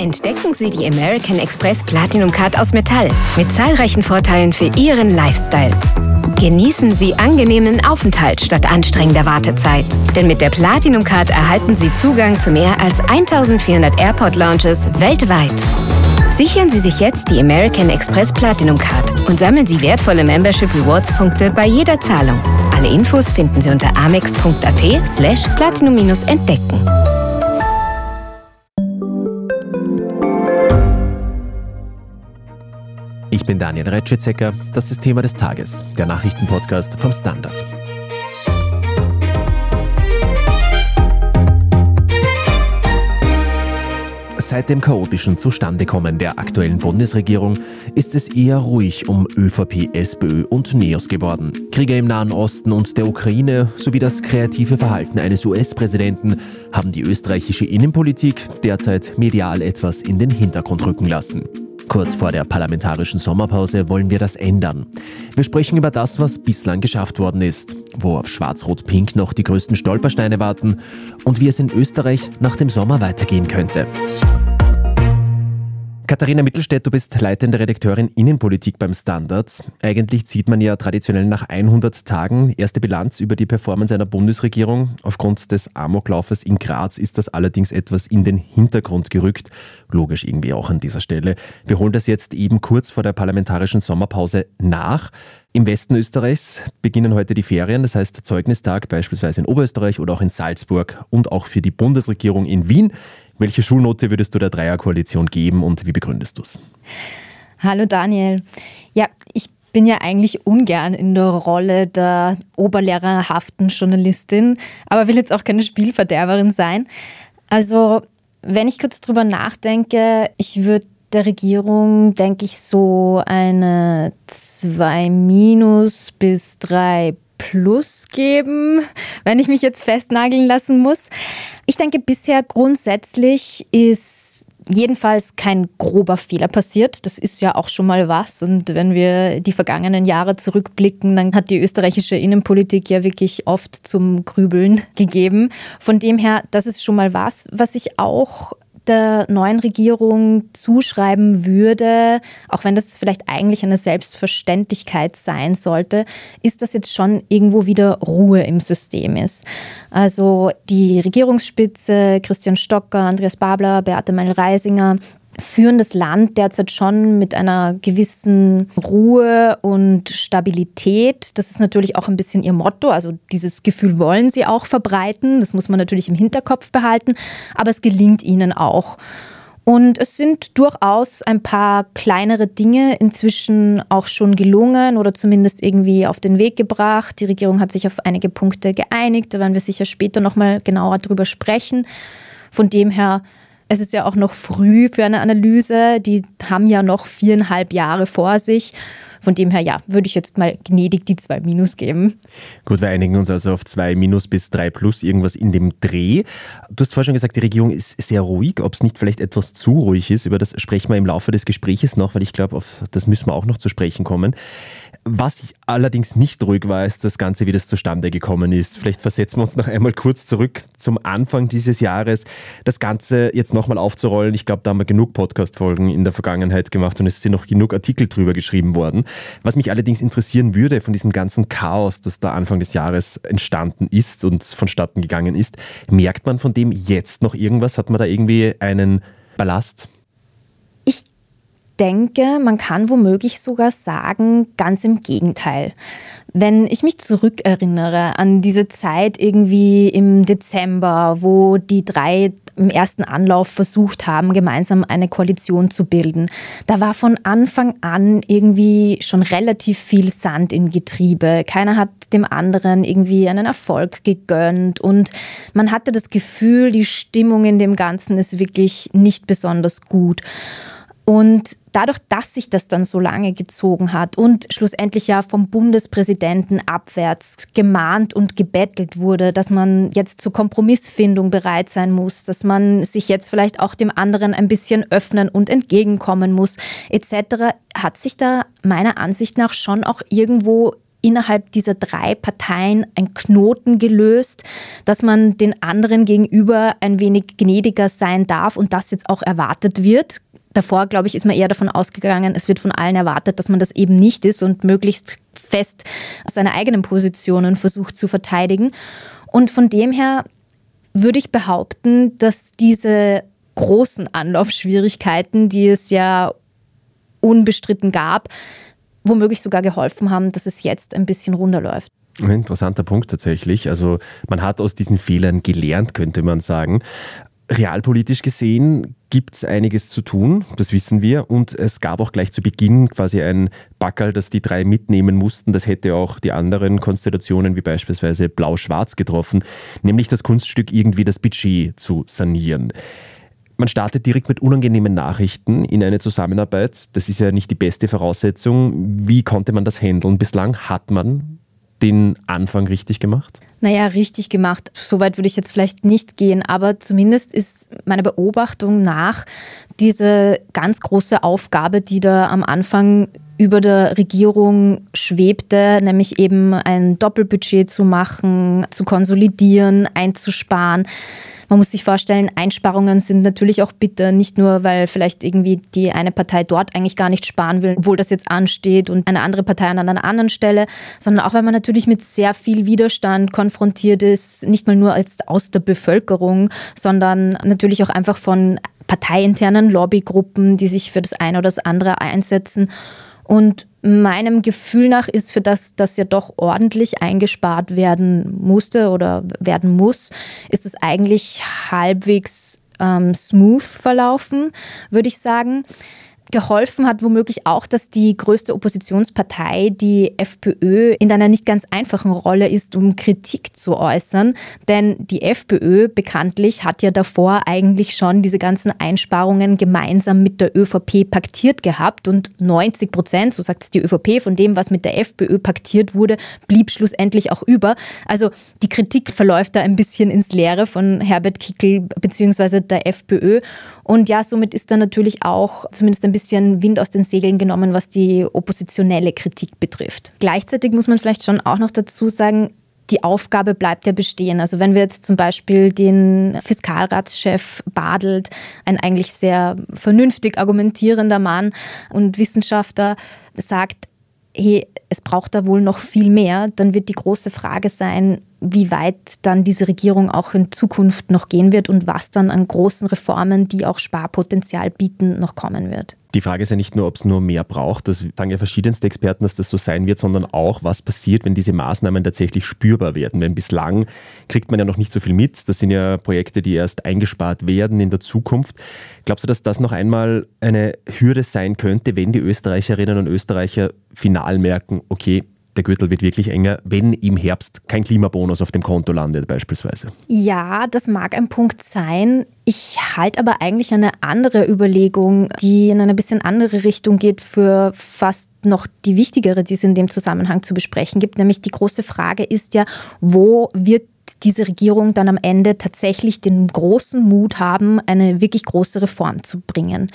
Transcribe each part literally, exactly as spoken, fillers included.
Entdecken Sie die American Express Platinum Card aus Metall mit zahlreichen Vorteilen für Ihren Lifestyle. Genießen Sie angenehmen Aufenthalt statt anstrengender Wartezeit. Denn mit der Platinum Card erhalten Sie Zugang zu mehr als eintausendvierhundert Airport Lounges weltweit. Sichern Sie sich jetzt die American Express Platinum Card und sammeln Sie wertvolle Membership Rewards Punkte bei jeder Zahlung. Alle Infos finden Sie unter amex.at slash platinum-entdecken. Ich bin Daniel Retschitzecker, das ist Thema des Tages, der Nachrichtenpodcast vom Standard. Seit dem chaotischen Zustandekommen der aktuellen Bundesregierung ist es eher ruhig um ÖVP, SPÖ und NEOS geworden. Kriege im Nahen Osten und der Ukraine sowie das kreative Verhalten eines U S-Präsidenten haben die österreichische Innenpolitik derzeit medial etwas in den Hintergrund rücken lassen. Kurz vor der parlamentarischen Sommerpause wollen wir das ändern. Wir sprechen über das, was bislang geschafft worden ist, wo auf Schwarz-Rot-Pink noch die größten Stolpersteine warten und wie es in Österreich nach dem Sommer weitergehen könnte. Katharina Mittelstädt, du bist leitende Redakteurin Innenpolitik beim Standard. Eigentlich zieht man ja traditionell nach hundert Tagen erste Bilanz über die Performance einer Bundesregierung. Aufgrund des Amoklaufes in Graz ist das allerdings etwas in den Hintergrund gerückt. Logisch irgendwie auch an dieser Stelle. Wir holen das jetzt eben kurz vor der parlamentarischen Sommerpause nach. Im Westen Österreichs beginnen heute die Ferien, das heißt Zeugnistag beispielsweise in Oberösterreich oder auch in Salzburg und auch für die Bundesregierung in Wien. Welche Schulnote würdest du der Dreierkoalition geben und wie begründest du es? Hallo Daniel. Ja, ich bin ja eigentlich ungern in der Rolle der oberlehrerhaften Journalistin, aber will jetzt auch keine Spielverderberin sein. Also, wenn ich kurz drüber nachdenke, ich würde der Regierung, denke ich, so eine zwei minus bis drei plus geben, wenn ich mich jetzt festnageln lassen muss. Ich denke, bisher grundsätzlich ist jedenfalls kein grober Fehler passiert. Das ist ja auch schon mal was. Und wenn wir die vergangenen Jahre zurückblicken, dann hat die österreichische Innenpolitik ja wirklich oft zum Grübeln gegeben. Von dem her, das ist schon mal was. Was ich auch der neuen Regierung zuschreiben würde, auch wenn das vielleicht eigentlich eine Selbstverständlichkeit sein sollte, ist, dass jetzt schon irgendwo wieder Ruhe im System ist. Also die Regierungsspitze, Christian Stocker, Andreas Babler, Beate Meindl-Reisinger, führen das Land derzeit schon mit einer gewissen Ruhe und Stabilität. Das ist natürlich auch ein bisschen ihr Motto. Also dieses Gefühl wollen sie auch verbreiten. Das muss man natürlich im Hinterkopf behalten. Aber es gelingt ihnen auch. Und es sind durchaus ein paar kleinere Dinge inzwischen auch schon gelungen oder zumindest irgendwie auf den Weg gebracht. Die Regierung hat sich auf einige Punkte geeinigt. Da werden wir sicher später nochmal genauer drüber sprechen. Von dem her, es ist ja auch noch früh für eine Analyse. Die haben ja noch viereinhalb Jahre vor sich. Von dem her, ja, würde ich jetzt mal gnädig die zwei Minus geben. Gut, wir einigen uns also auf zwei Minus bis drei plus, irgendwas in dem Dreh. Du hast vorhin schon gesagt, die Regierung ist sehr ruhig. Ob es nicht vielleicht etwas zu ruhig ist, über das sprechen wir im Laufe des Gespräches noch, weil ich glaube, auf das müssen wir auch noch zu sprechen kommen. Was allerdings nicht ruhig war, ist das Ganze, wie das zustande gekommen ist. Vielleicht versetzen wir uns noch einmal kurz zurück zum Anfang dieses Jahres. Das Ganze jetzt nochmal aufzurollen. Ich glaube, da haben wir genug Podcast-Folgen in der Vergangenheit gemacht und es sind noch genug Artikel drüber geschrieben worden. Was mich allerdings interessieren würde von diesem ganzen Chaos, das da Anfang des Jahres entstanden ist und vonstatten gegangen ist, merkt man von dem jetzt noch irgendwas? Hat man da irgendwie einen Ballast? Ich denke, man kann womöglich sogar sagen, ganz im Gegenteil. Wenn ich mich zurückerinnere an diese Zeit irgendwie im Dezember, wo die drei im ersten Anlauf versucht haben, gemeinsam eine Koalition zu bilden, da war von Anfang an irgendwie schon relativ viel Sand im Getriebe. Keiner hat dem anderen irgendwie einen Erfolg gegönnt und man hatte das Gefühl, die Stimmung in dem Ganzen ist wirklich nicht besonders gut. Und dadurch, dass sich das dann so lange gezogen hat und schlussendlich ja vom Bundespräsidenten abwärts gemahnt und gebettelt wurde, dass man jetzt zur Kompromissfindung bereit sein muss, dass man sich jetzt vielleicht auch dem anderen ein bisschen öffnen und entgegenkommen muss, et cetera, hat sich da meiner Ansicht nach schon auch irgendwo innerhalb dieser drei Parteien ein Knoten gelöst, dass man den anderen gegenüber ein wenig gnädiger sein darf und das jetzt auch erwartet wird. Davor, glaube ich, ist man eher davon ausgegangen, es wird von allen erwartet, dass man das eben nicht ist und möglichst fest seine eigenen Positionen versucht zu verteidigen. Und von dem her würde ich behaupten, dass diese großen Anlaufschwierigkeiten, die es ja unbestritten gab, womöglich sogar geholfen haben, dass es jetzt ein bisschen runterläuft. Ein interessanter Punkt tatsächlich. Also man hat aus diesen Fehlern gelernt, könnte man sagen. Realpolitisch gesehen gibt es einiges zu tun, das wissen wir. Und es gab auch gleich zu Beginn quasi ein Packerl, das die drei mitnehmen mussten. Das hätte auch die anderen Konstellationen wie beispielsweise Blau-Schwarz getroffen, nämlich das Kunststück irgendwie das Budget zu sanieren. Man startet direkt mit unangenehmen Nachrichten in eine Zusammenarbeit. Das ist ja nicht die beste Voraussetzung. Wie konnte man das handeln? Bislang hat man den Anfang richtig gemacht? Naja, richtig gemacht. Soweit würde ich jetzt vielleicht nicht gehen, aber zumindest ist meiner Beobachtung nach diese ganz große Aufgabe, die da am Anfang über der Regierung schwebte, nämlich eben ein Doppelbudget zu machen, zu konsolidieren, einzusparen. Man muss sich vorstellen, Einsparungen sind natürlich auch bitter, nicht nur, weil vielleicht irgendwie die eine Partei dort eigentlich gar nicht sparen will, obwohl das jetzt ansteht und eine andere Partei an einer anderen Stelle, sondern auch, weil man natürlich mit sehr viel Widerstand konfrontiert ist, nicht mal nur als aus der Bevölkerung, sondern natürlich auch einfach von parteiinternen Lobbygruppen, die sich für das eine oder das andere einsetzen. Und meinem Gefühl nach ist für das, das ja doch ordentlich eingespart werden musste oder werden muss, ist es eigentlich halbwegs ähm, smooth verlaufen, würde ich sagen. Geholfen hat womöglich auch, dass die größte Oppositionspartei, die FPÖ, in einer nicht ganz einfachen Rolle ist, um Kritik zu äußern. Denn die FPÖ bekanntlich hat ja davor eigentlich schon diese ganzen Einsparungen gemeinsam mit der ÖVP paktiert gehabt. Und neunzig Prozent, so sagt es die ÖVP, von dem, was mit der FPÖ paktiert wurde, blieb schlussendlich auch über. Also die Kritik verläuft da ein bisschen ins Leere von Herbert Kickl bzw. der FPÖ. Und ja, somit ist da natürlich auch zumindest ein bisschen Wind aus den Segeln genommen, was die oppositionelle Kritik betrifft. Gleichzeitig muss man vielleicht schon auch noch dazu sagen, die Aufgabe bleibt ja bestehen. Also wenn wir jetzt zum Beispiel den Fiskalratschef Bartelt, ein eigentlich sehr vernünftig argumentierender Mann und Wissenschaftler, sagt, hey, es braucht da wohl noch viel mehr, dann wird die große Frage sein, wie weit dann diese Regierung auch in Zukunft noch gehen wird und was dann an großen Reformen, die auch Sparpotenzial bieten, noch kommen wird. Die Frage ist ja nicht nur, ob es nur mehr braucht, das sagen ja verschiedenste Experten, dass das so sein wird, sondern auch, was passiert, wenn diese Maßnahmen tatsächlich spürbar werden. Denn bislang kriegt man ja noch nicht so viel mit. Das sind ja Projekte, die erst eingespart werden in der Zukunft. Glaubst du, dass das noch einmal eine Hürde sein könnte, wenn die Österreicherinnen und Österreicher final merken, okay, der Gürtel wird wirklich enger, wenn im Herbst kein Klimabonus auf dem Konto landet beispielsweise? Ja, das mag ein Punkt sein. Ich halte aber eigentlich eine andere Überlegung, die in eine bisschen andere Richtung geht, für fast noch die wichtigere, die es in dem Zusammenhang zu besprechen gibt. Nämlich die große Frage ist ja, wo wird diese Regierung dann am Ende tatsächlich den großen Mut haben, eine wirklich große Reform zu bringen?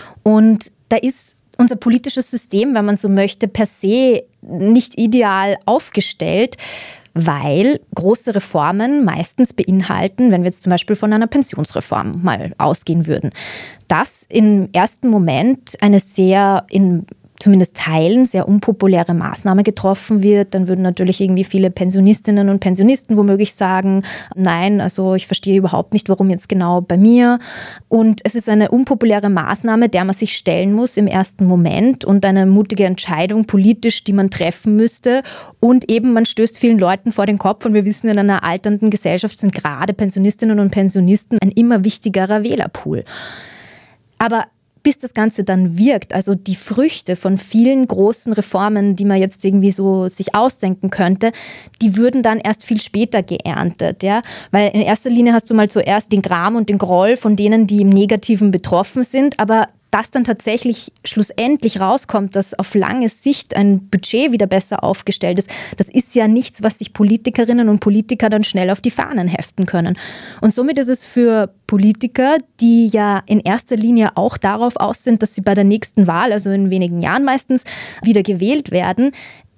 Und da ist unser politisches System, wenn man so möchte, per se nicht ideal aufgestellt, weil große Reformen meistens beinhalten, wenn wir jetzt zum Beispiel von einer Pensionsreform mal ausgehen würden, dass im ersten Moment eine sehr in zumindest Teilen sehr unpopuläre Maßnahme getroffen wird, dann würden natürlich irgendwie viele Pensionistinnen und Pensionisten womöglich sagen, nein, also ich verstehe überhaupt nicht, warum jetzt genau bei mir. Und es ist eine unpopuläre Maßnahme, der man sich stellen muss im ersten Moment und eine mutige Entscheidung politisch, die man treffen müsste. Und eben man stößt vielen Leuten vor den Kopf und wir wissen, in einer alternden Gesellschaft sind gerade Pensionistinnen und Pensionisten ein immer wichtigerer Wählerpool. Aber bis das Ganze dann wirkt, also die Früchte von vielen großen Reformen, die man jetzt irgendwie so sich ausdenken könnte, die würden dann erst viel später geerntet, ja, weil in erster Linie hast du mal zuerst den Gram und den Groll von denen, die im Negativen betroffen sind, aber dass dann tatsächlich schlussendlich rauskommt, dass auf lange Sicht ein Budget wieder besser aufgestellt ist, das ist ja nichts, was sich Politikerinnen und Politiker dann schnell auf die Fahnen heften können. Und somit ist es für Politiker, die ja in erster Linie auch darauf aus sind, dass sie bei der nächsten Wahl, also in wenigen Jahren meistens, wieder gewählt werden,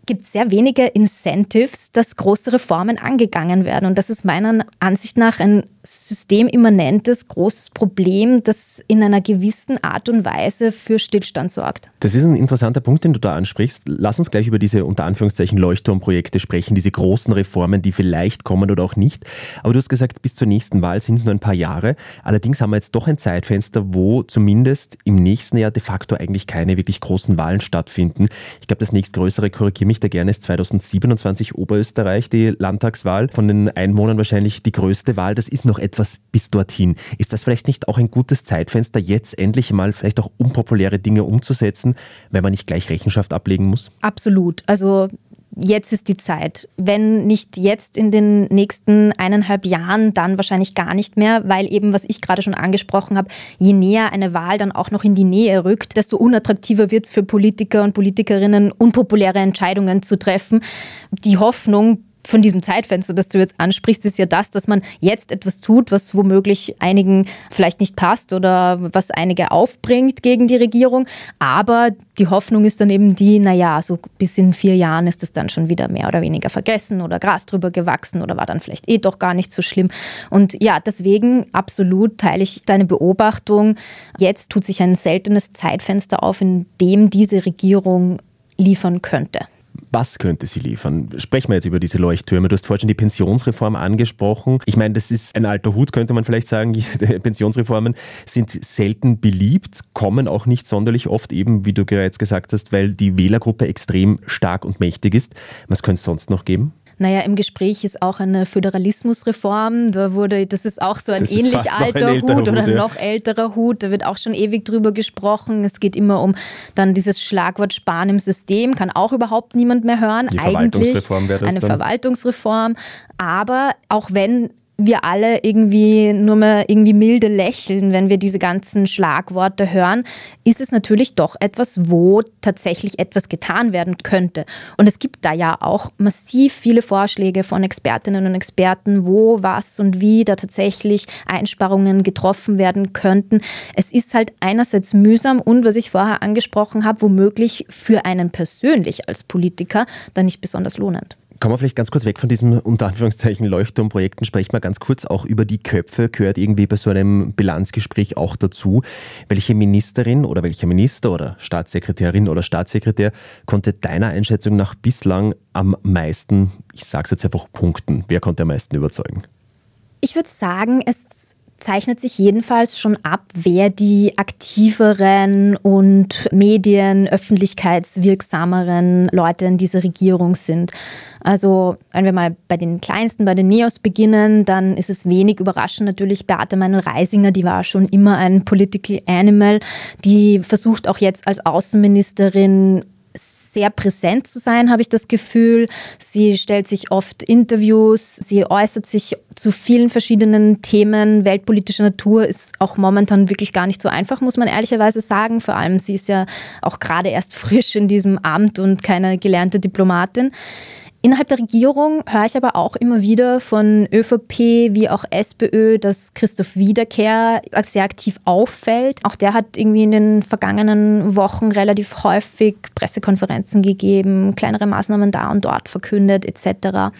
gibt es sehr wenige Incentives, dass große Reformen angegangen werden. Und das ist meiner Ansicht nach ein systemimmanentes, großes Problem, das in einer gewissen Art und Weise für Stillstand sorgt. Das ist ein interessanter Punkt, den du da ansprichst. Lass uns gleich über diese unter Anführungszeichen Leuchtturmprojekte sprechen, diese großen Reformen, die vielleicht kommen oder auch nicht. Aber du hast gesagt, bis zur nächsten Wahl sind es nur ein paar Jahre. Allerdings haben wir jetzt doch ein Zeitfenster, wo zumindest im nächsten Jahr de facto eigentlich keine wirklich großen Wahlen stattfinden. Ich glaube, das nächstgrößere, korrigiere mich da gerne, ist zweitausendsiebenundzwanzig Oberösterreich, die Landtagswahl. Von den Einwohnern wahrscheinlich die größte Wahl. Das ist noch etwas bis dorthin. Ist das vielleicht nicht auch ein gutes Zeitfenster, jetzt endlich mal vielleicht auch unpopuläre Dinge umzusetzen, wenn man nicht gleich Rechenschaft ablegen muss? Absolut. Also jetzt ist die Zeit. Wenn nicht jetzt in den nächsten eineinhalb Jahren, dann wahrscheinlich gar nicht mehr, weil eben, was ich gerade schon angesprochen habe, je näher eine Wahl dann auch noch in die Nähe rückt, desto unattraktiver wird es für Politiker und Politikerinnen, unpopuläre Entscheidungen zu treffen. Die Hoffnung von diesem Zeitfenster, das du jetzt ansprichst, ist ja das, dass man jetzt etwas tut, was womöglich einigen vielleicht nicht passt oder was einige aufbringt gegen die Regierung. Aber die Hoffnung ist dann eben die, naja, so bis in vier Jahren ist es dann schon wieder mehr oder weniger vergessen oder Gras drüber gewachsen oder war dann vielleicht eh doch gar nicht so schlimm. Und ja, deswegen absolut teile ich deine Beobachtung. Jetzt tut sich ein seltenes Zeitfenster auf, in dem diese Regierung liefern könnte. Was könnte sie liefern? Sprechen wir jetzt über diese Leuchttürme. Du hast vorhin schon die Pensionsreform angesprochen. Ich meine, das ist ein alter Hut, könnte man vielleicht sagen. Die Pensionsreformen sind selten beliebt, kommen auch nicht sonderlich oft, eben wie du bereits gesagt hast, weil die Wählergruppe extrem stark und mächtig ist. Was könnte es sonst noch geben? Naja, im Gespräch ist auch eine Föderalismusreform. Da wurde, das ist auch so ein ähnlich alter ein Hut oder Hut, ein ja. noch älterer Hut. Da wird auch schon ewig drüber gesprochen. Es geht immer um dann dieses Schlagwort Sparen im System. Kann auch überhaupt niemand mehr hören. Die Eigentlich Verwaltungsreform wäre das eine dann? Verwaltungsreform. Aber auch wenn wir alle irgendwie nur mehr irgendwie milde lächeln, wenn wir diese ganzen Schlagworte hören, ist es natürlich doch etwas, wo tatsächlich etwas getan werden könnte. Und es gibt da ja auch massiv viele Vorschläge von Expertinnen und Experten, wo, was und wie da tatsächlich Einsparungen getroffen werden könnten. Es ist halt einerseits mühsam und, was ich vorher angesprochen habe, womöglich für einen persönlich als Politiker dann nicht besonders lohnend. Kommen wir vielleicht ganz kurz weg von diesem unter Anführungszeichen Leuchtturmprojekten, sprechen wir ganz kurz auch über die Köpfe, gehört irgendwie bei so einem Bilanzgespräch auch dazu. Welche Ministerin oder welcher Minister oder Staatssekretärin oder Staatssekretär konnte deiner Einschätzung nach bislang am meisten, ich sage es jetzt einfach, punkten? Wer konnte am meisten überzeugen? Ich würde sagen, es zeichnet sich jedenfalls schon ab, wer die aktiveren und medien-, öffentlichkeitswirksameren Leute in dieser Regierung sind. Also wenn wir mal bei den Kleinsten, bei den Neos beginnen, dann ist es wenig überraschend natürlich Beate Meinl-Reisinger, die war schon immer ein Political Animal, die versucht auch jetzt als Außenministerin sehr präsent zu sein, habe ich das Gefühl. Sie stellt sich oft Interviews, sie äußert sich zu vielen verschiedenen Themen. Weltpolitischer Natur ist auch momentan wirklich gar nicht so einfach, muss man ehrlicherweise sagen. Vor allem, sie ist ja auch gerade erst frisch in diesem Amt und keine gelernte Diplomatin. Innerhalb der Regierung höre ich aber auch immer wieder von ÖVP wie auch SPÖ, dass Christoph Wiederkehr sehr aktiv auffällt. Auch der hat irgendwie in den vergangenen Wochen relativ häufig Pressekonferenzen gegeben, kleinere Maßnahmen da und dort verkündet et cetera.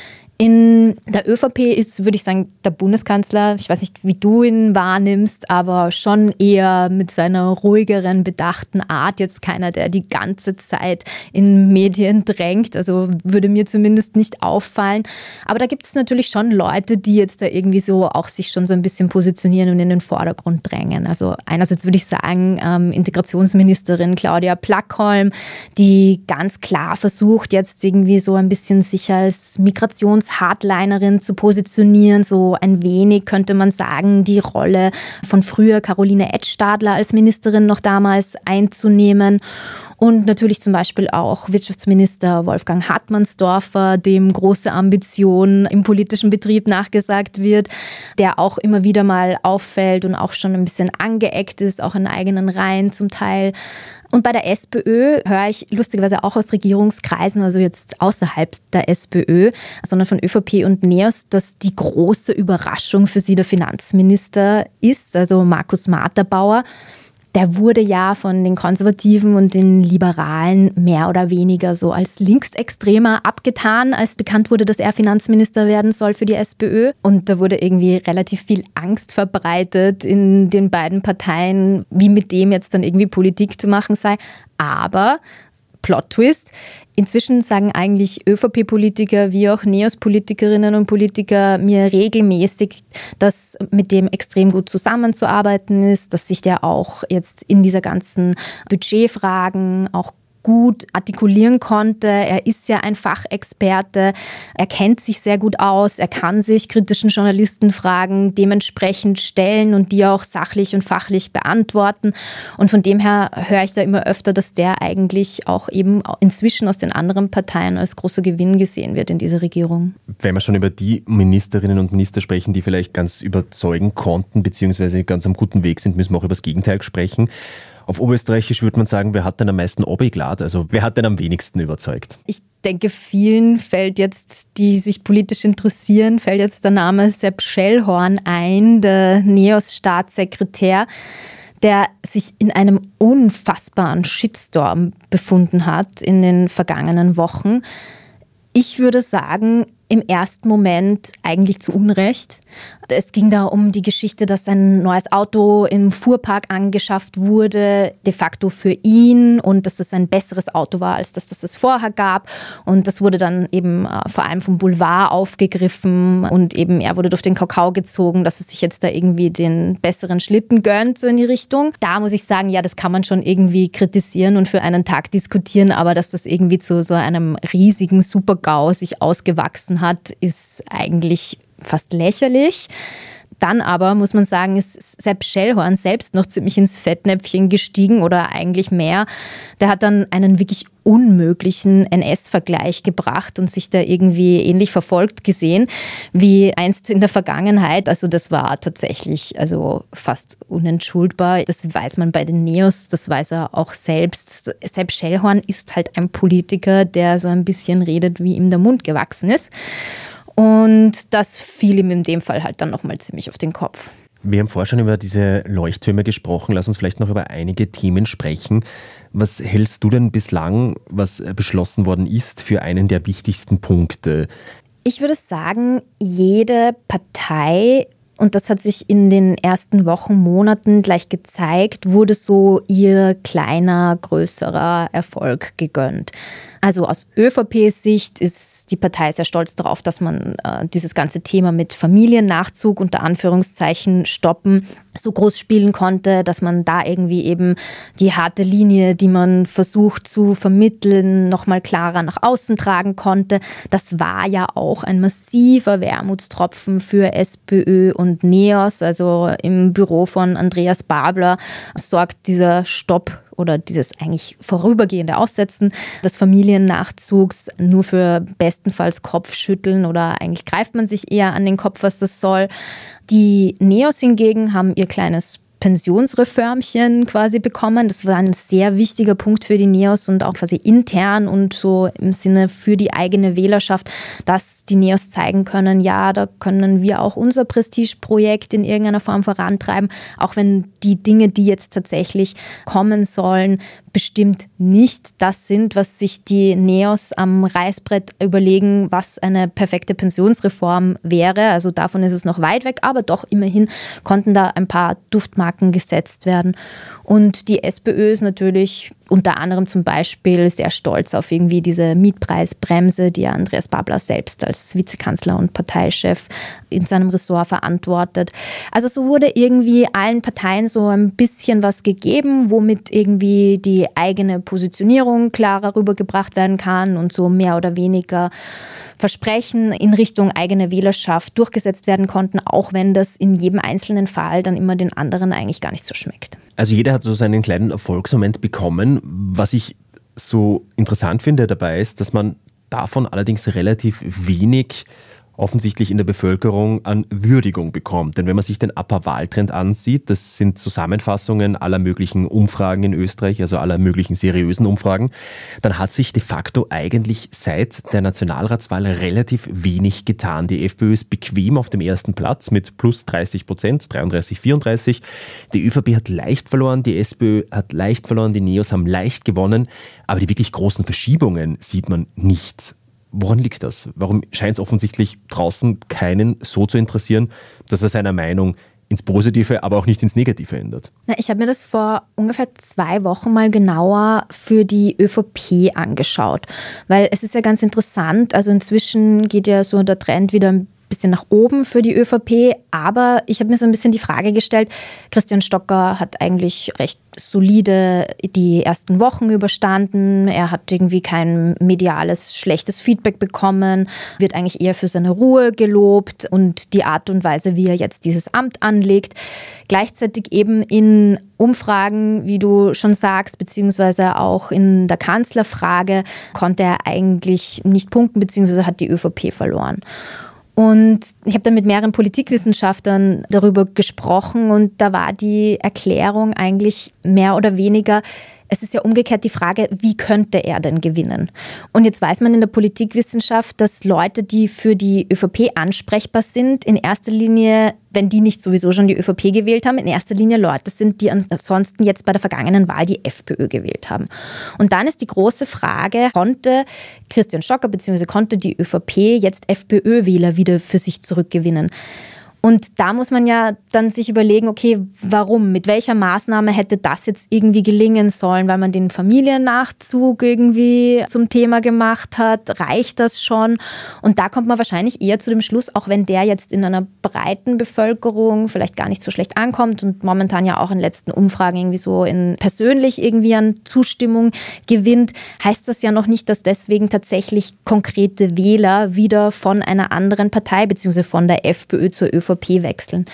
In der ÖVP ist, würde ich sagen, der Bundeskanzler, ich weiß nicht, wie du ihn wahrnimmst, aber schon eher mit seiner ruhigeren, bedachten Art. Jetzt keiner, der die ganze Zeit in Medien drängt. Also würde mir zumindest nicht auffallen. Aber da gibt es natürlich schon Leute, die jetzt da irgendwie so auch sich schon so ein bisschen positionieren und in den Vordergrund drängen. Also einerseits würde ich sagen, ähm, Integrationsministerin Claudia Plackholm, die ganz klar versucht, jetzt irgendwie so ein bisschen sich als Migrations Hardlinerin zu positionieren, so ein wenig könnte man sagen, die Rolle von früher Caroline Edtstadler als Ministerin noch damals einzunehmen. Und natürlich zum Beispiel auch Wirtschaftsminister Wolfgang Hartmannsdorfer, dem große Ambitionen im politischen Betrieb nachgesagt wird, der auch immer wieder mal auffällt und auch schon ein bisschen angeeckt ist, auch in eigenen Reihen zum Teil. Und bei der SPÖ höre ich lustigerweise auch aus Regierungskreisen, also jetzt außerhalb der SPÖ, sondern von ÖVP und Neos, dass die große Überraschung für sie der Finanzminister ist, also Markus Materbauer. der wurde ja von den Konservativen und den Liberalen mehr oder weniger so als Linksextremer abgetan, als bekannt wurde, dass er Finanzminister werden soll für die SPÖ. Und da wurde irgendwie relativ viel Angst verbreitet in den beiden Parteien, wie mit dem jetzt dann irgendwie Politik zu machen sei. Aber Plot-Twist. Inzwischen sagen eigentlich ÖVP-Politiker wie auch NEOS-Politikerinnen und Politiker mir regelmäßig, dass mit dem extrem gut zusammenzuarbeiten ist, dass sich der auch jetzt in dieser ganzen Budgetfragen auch gut artikulieren konnte. Er ist ja ein Fachexperte, er kennt sich sehr gut aus, er kann sich kritischen Journalistenfragen dementsprechend stellen und die auch sachlich und fachlich beantworten. Und von dem her höre ich da immer öfter, dass der eigentlich auch eben inzwischen aus den anderen Parteien als großer Gewinn gesehen wird in dieser Regierung. Wenn wir schon über die Ministerinnen und Minister sprechen, die vielleicht ganz überzeugen konnten, beziehungsweise ganz am guten Weg sind, müssen wir auch über das Gegenteil sprechen. Auf Oberösterreichisch würde man sagen, wer hat denn am meisten Obiglad? Also wer hat denn am wenigsten überzeugt? Ich denke, vielen fällt jetzt, die sich politisch interessieren, fällt jetzt der Name Sepp Schellhorn ein, der NEOS-Staatssekretär, der sich in einem unfassbaren Shitstorm befunden hat in den vergangenen Wochen. Ich würde sagen, im ersten Moment eigentlich zu Unrecht. Es ging da um die Geschichte, dass ein neues Auto im Fuhrpark angeschafft wurde, de facto für ihn, und dass das ein besseres Auto war, als das, das es vorher gab. Und das wurde dann eben äh, vor allem vom Boulevard aufgegriffen und eben er wurde durch den Kakao gezogen, dass er sich jetzt da irgendwie den besseren Schlitten gönnt, so in die Richtung. Da muss ich sagen, ja, das kann man schon irgendwie kritisieren und für einen Tag diskutieren, aber dass das irgendwie zu so einem riesigen Super-GAU sich ausgewachsen hat, ist eigentlich fast lächerlich. Dann aber, muss man sagen, ist Sepp Schellhorn selbst noch ziemlich ins Fettnäpfchen gestiegen oder eigentlich mehr. Der hat dann einen wirklich unmöglichen N S-Vergleich gebracht und sich da irgendwie ähnlich verfolgt gesehen wie einst in der Vergangenheit. Also das war tatsächlich also fast unentschuldbar. Das weiß man bei den NEOS, das weiß er auch selbst. Sepp Schellhorn ist halt ein Politiker, der so ein bisschen redet, wie ihm der Mund gewachsen ist. Und das fiel ihm in dem Fall halt dann nochmal ziemlich auf den Kopf. Wir haben vorher schon über diese Leuchttürme gesprochen. Lass uns vielleicht noch über einige Themen sprechen. Was hältst du denn bislang, was beschlossen worden ist, für einen der wichtigsten Punkte? Ich würde sagen, jede Partei, und das hat sich in den ersten Wochen, Monaten gleich gezeigt, wurde so ihr kleiner, größerer Erfolg gegönnt. Also aus ÖVP-Sicht ist die Partei sehr stolz darauf, dass man äh, dieses ganze Thema mit Familiennachzug unter Anführungszeichen stoppen so groß spielen konnte, dass man da irgendwie eben die harte Linie, die man versucht zu vermitteln, nochmal klarer nach außen tragen konnte. Das war ja auch ein massiver Wermutstropfen für SPÖ und NEOS. Also im Büro von Andreas Babler sorgt dieser Stopp oder dieses eigentlich vorübergehende Aussetzen des Familiennachzugs nur für bestenfalls Kopfschütteln oder eigentlich greift man sich eher an den Kopf, was das soll. Die NEOS hingegen haben ihr kleines Pensionsreformchen quasi bekommen. Das war ein sehr wichtiger Punkt für die NEOS und auch quasi intern und so im Sinne für die eigene Wählerschaft, dass die NEOS zeigen können, ja, da können wir auch unser Prestigeprojekt in irgendeiner Form vorantreiben, auch wenn die Dinge, die jetzt tatsächlich kommen sollen, bestimmt nicht das sind, was sich die NEOS am Reißbrett überlegen, was eine perfekte Pensionsreform wäre. Also davon ist es noch weit weg, aber doch immerhin konnten da ein paar Duftmarken gesetzt werden. Und die SPÖ ist natürlich unter anderem zum Beispiel sehr stolz auf irgendwie diese Mietpreisbremse, die ja Andreas Babler selbst als Vizekanzler und Parteichef in seinem Ressort verantwortet. Also so wurde irgendwie allen Parteien so ein bisschen was gegeben, womit irgendwie die eigene Positionierung klarer rübergebracht werden kann und so mehr oder weniger Versprechen in Richtung eigene Wählerschaft durchgesetzt werden konnten, auch wenn das in jedem einzelnen Fall dann immer den anderen eigentlich gar nicht so schmeckt. Also jeder hat so seinen kleinen Erfolgsmoment bekommen. Was ich so interessant finde dabei ist, dass man davon allerdings relativ wenig offensichtlich in der Bevölkerung an Würdigung bekommt. Denn wenn man sich den Upper-Wahltrend ansieht, das sind Zusammenfassungen aller möglichen Umfragen in Österreich, also aller möglichen seriösen Umfragen, dann hat sich de facto eigentlich seit der Nationalratswahl relativ wenig getan. Die FPÖ ist bequem auf dem ersten Platz mit plus dreißig Prozent, dreiunddreißig, vierunddreißig. Die ÖVP hat leicht verloren, die SPÖ hat leicht verloren, die Neos haben leicht gewonnen, aber die wirklich großen Verschiebungen sieht man nicht. Woran liegt das? Warum scheint es offensichtlich draußen keinen so zu interessieren, dass er seiner Meinung ins Positive, aber auch nicht ins Negative ändert? Na, ich habe mir das vor ungefähr zwei Wochen mal genauer für die ÖVP angeschaut, weil es ist ja ganz interessant, also inzwischen geht ja so der Trend wieder ein bisschen nach oben für die ÖVP, aber ich habe mir so ein bisschen die Frage gestellt, Christian Stocker hat eigentlich recht solide die ersten Wochen überstanden, er hat irgendwie kein mediales schlechtes Feedback bekommen, wird eigentlich eher für seine Ruhe gelobt und die Art und Weise, wie er jetzt dieses Amt anlegt. Gleichzeitig eben in Umfragen, wie du schon sagst, beziehungsweise auch in der Kanzlerfrage konnte er eigentlich nicht punkten, beziehungsweise hat die ÖVP verloren. Und ich habe dann mit mehreren Politikwissenschaftlern darüber gesprochen und da war die Erklärung eigentlich mehr oder weniger, es ist ja umgekehrt die Frage, wie könnte er denn gewinnen? Und jetzt weiß man in der Politikwissenschaft, dass Leute, die für die ÖVP ansprechbar sind, in erster Linie, wenn die nicht sowieso schon die ÖVP gewählt haben, in erster Linie Leute sind, die ansonsten jetzt bei der vergangenen Wahl die FPÖ gewählt haben. Und dann ist die große Frage, konnte Christian Stocker bzw. konnte die ÖVP jetzt FPÖ-Wähler wieder für sich zurückgewinnen? Und da muss man ja dann sich überlegen, okay, warum, mit welcher Maßnahme hätte das jetzt irgendwie gelingen sollen, weil man den Familiennachzug irgendwie zum Thema gemacht hat, reicht das schon? Und da kommt man wahrscheinlich eher zu dem Schluss, auch wenn der jetzt in einer breiten Bevölkerung vielleicht gar nicht so schlecht ankommt und momentan ja auch in letzten Umfragen irgendwie so in persönlich irgendwie an Zustimmung gewinnt, heißt das ja noch nicht, dass deswegen tatsächlich konkrete Wähler wieder von einer anderen Partei bzw. von der FPÖ zur ÖVP wechseln.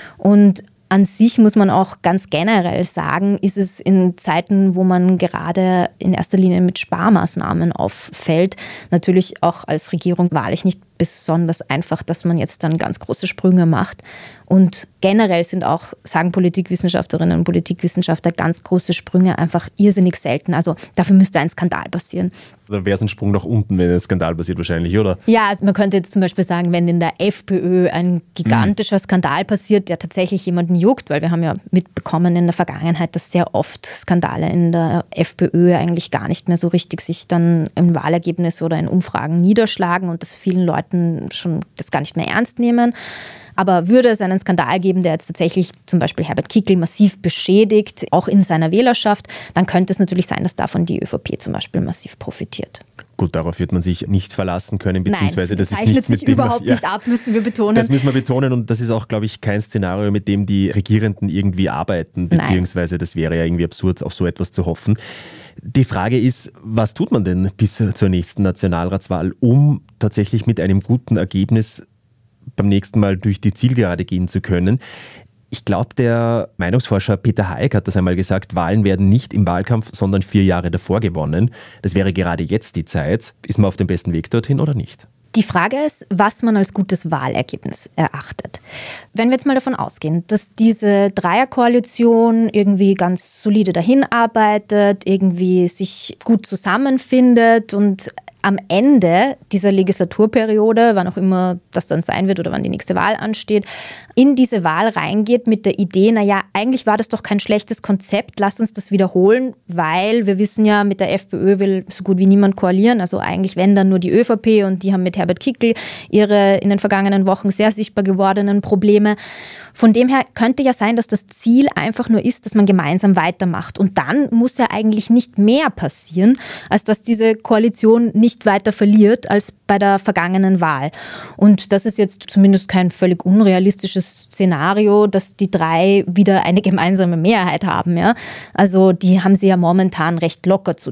Und an sich muss man auch ganz generell sagen, ist es in Zeiten, wo man gerade in erster Linie mit Sparmaßnahmen auffällt, natürlich auch als Regierung wahrlich nicht besonders einfach, dass man jetzt dann ganz große Sprünge macht. Und generell sind auch, sagen Politikwissenschaftlerinnen und Politikwissenschaftler, ganz große Sprünge einfach irrsinnig selten. Also dafür müsste ein Skandal passieren. Oder wäre es ein Sprung nach unten, wenn ein Skandal passiert wahrscheinlich, oder? Ja, also man könnte jetzt zum Beispiel sagen, wenn in der FPÖ ein gigantischer mhm. Skandal passiert, der tatsächlich jemanden juckt, weil wir haben ja mitbekommen in der Vergangenheit, dass sehr oft Skandale in der FPÖ eigentlich gar nicht mehr so richtig sich dann im Wahlergebnis oder in Umfragen niederschlagen und dass vielen Leuten schon das gar nicht mehr ernst nehmen. Aber würde es einen Skandal geben, der jetzt tatsächlich zum Beispiel Herbert Kickl massiv beschädigt, auch in seiner Wählerschaft, dann könnte es natürlich sein, dass davon die ÖVP zum Beispiel massiv profitiert. Gut, darauf wird man sich nicht verlassen können, beziehungsweise Nein, das, das ist nichts sich mit dem, überhaupt ja, nicht ab, müssen wir betonen. Das müssen wir betonen und das ist auch, glaube ich, kein Szenario, mit dem die Regierenden irgendwie arbeiten, beziehungsweise das wäre ja irgendwie absurd, auf so etwas zu hoffen. Die Frage ist, was tut man denn bis zur nächsten Nationalratswahl, um tatsächlich mit einem guten Ergebnis beim nächsten Mal durch die Zielgerade gehen zu können? Ich glaube, der Meinungsforscher Peter Haig hat das einmal gesagt, Wahlen werden nicht im Wahlkampf, sondern vier Jahre davor gewonnen. Das wäre gerade jetzt die Zeit. Ist man auf dem besten Weg dorthin oder nicht? Die Frage ist, was man als gutes Wahlergebnis erachtet. Wenn wir jetzt mal davon ausgehen, dass diese Dreierkoalition irgendwie ganz solide dahin arbeitet, irgendwie sich gut zusammenfindet und am Ende dieser Legislaturperiode, wann auch immer das dann sein wird oder wann die nächste Wahl ansteht, in diese Wahl reingeht mit der Idee, naja, eigentlich war das doch kein schlechtes Konzept, lass uns das wiederholen, weil wir wissen ja, mit der FPÖ will so gut wie niemand koalieren, also eigentlich wenn dann nur die ÖVP und die haben mit Herbert Kickl ihre in den vergangenen Wochen sehr sichtbar gewordenen Probleme. Von dem her könnte ja sein, dass das Ziel einfach nur ist, dass man gemeinsam weitermacht und dann muss ja eigentlich nicht mehr passieren, als dass diese Koalition nicht nicht weiter verliert als bei der vergangenen Wahl. Und das ist jetzt zumindest kein völlig unrealistisches Szenario, dass die drei wieder eine gemeinsame Mehrheit haben. Ja? Also die haben sie ja momentan recht locker zu dritt.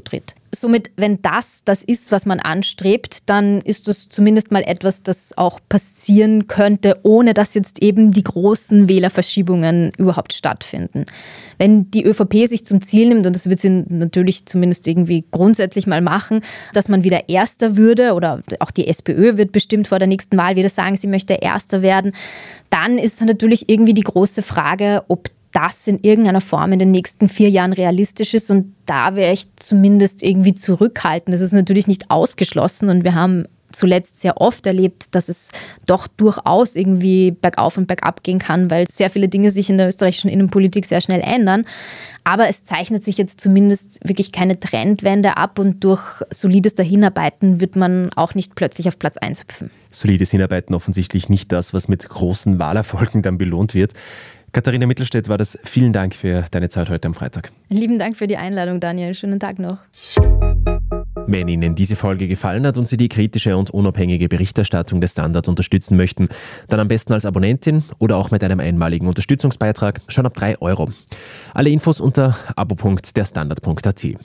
somit, wenn das das ist, was man anstrebt, dann ist das zumindest mal etwas, das auch passieren könnte, ohne dass jetzt eben die großen Wählerverschiebungen überhaupt stattfinden. Wenn die ÖVP sich zum Ziel nimmt, und das wird sie natürlich zumindest irgendwie grundsätzlich mal machen, dass man wieder Erster würde, oder auch die SPÖ wird bestimmt vor der nächsten Wahl wieder sagen, sie möchte Erster werden, dann ist natürlich irgendwie die große Frage, ob das in irgendeiner Form in den nächsten vier Jahren realistisch ist. Und da wäre ich zumindest irgendwie zurückhaltend. Das ist natürlich nicht ausgeschlossen und wir haben zuletzt sehr oft erlebt, dass es doch durchaus irgendwie bergauf und bergab gehen kann, weil sehr viele Dinge sich in der österreichischen Innenpolitik sehr schnell ändern. Aber es zeichnet sich jetzt zumindest wirklich keine Trendwende ab und durch solides Dahinarbeiten wird man auch nicht plötzlich auf Platz eins hüpfen. Solides Hinarbeiten offensichtlich nicht das, was mit großen Wahlerfolgen dann belohnt wird. Katharina Mittelstädt war das. Vielen Dank für deine Zeit heute am Freitag. Lieben Dank für die Einladung, Daniel. Schönen Tag noch. Wenn Ihnen diese Folge gefallen hat und Sie die kritische und unabhängige Berichterstattung des Standard unterstützen möchten, dann am besten als Abonnentin oder auch mit einem einmaligen Unterstützungsbeitrag schon ab drei Euro. Alle Infos unter abo punkt der standard punkt a t.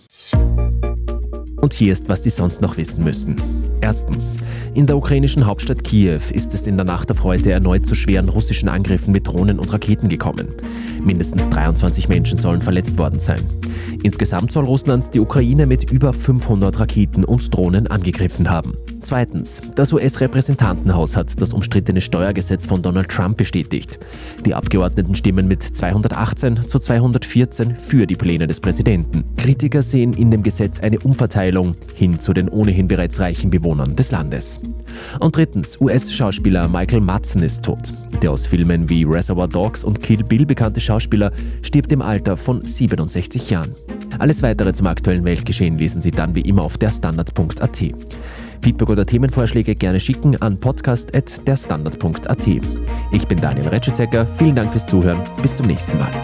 Und hier ist, was Sie sonst noch wissen müssen. Erstens. In der ukrainischen Hauptstadt Kiew ist es in der Nacht auf heute erneut zu schweren russischen Angriffen mit Drohnen und Raketen gekommen. Mindestens dreiundzwanzig Menschen sollen verletzt worden sein. Insgesamt soll Russland die Ukraine mit über fünfhundert Raketen und Drohnen angegriffen haben. Zweitens. Das U S-Repräsentantenhaus hat das umstrittene Steuergesetz von Donald Trump bestätigt. Die Abgeordneten stimmen mit zweihundertachtzehn zu zweihundertvierzehn für die Pläne des Präsidenten. Kritiker sehen in dem Gesetz eine Umverteilung hin zu den ohnehin bereits reichen Bewohnern des Landes. Und drittens. U S-Schauspieler Michael Madsen ist tot. Der aus Filmen wie Reservoir Dogs und Kill Bill bekannte Schauspieler stirbt im Alter von siebenundsechzig Jahren. Alles weitere zum aktuellen Weltgeschehen lesen Sie dann wie immer auf der standard punkt a t. Feedback oder Themenvorschläge gerne schicken an podcast at der standard punkt a t. Ich bin Daniel Retschitzecker, vielen Dank fürs Zuhören, bis zum nächsten Mal.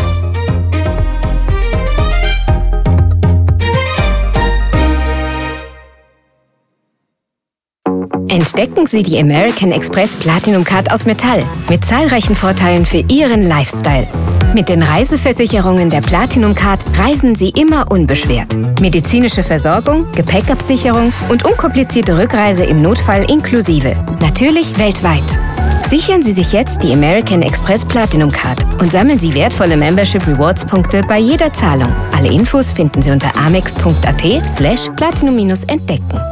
Entdecken Sie die American Express Platinum Card aus Metall mit zahlreichen Vorteilen für Ihren Lifestyle. Mit den Reiseversicherungen der Platinum Card reisen Sie immer unbeschwert. Medizinische Versorgung, Gepäckabsicherung und unkomplizierte Rückreise im Notfall inklusive. Natürlich weltweit. Sichern Sie sich jetzt die American Express Platinum Card und sammeln Sie wertvolle Membership Rewards Punkte bei jeder Zahlung. Alle Infos finden Sie unter amex punkt a t slash platinum entdecken.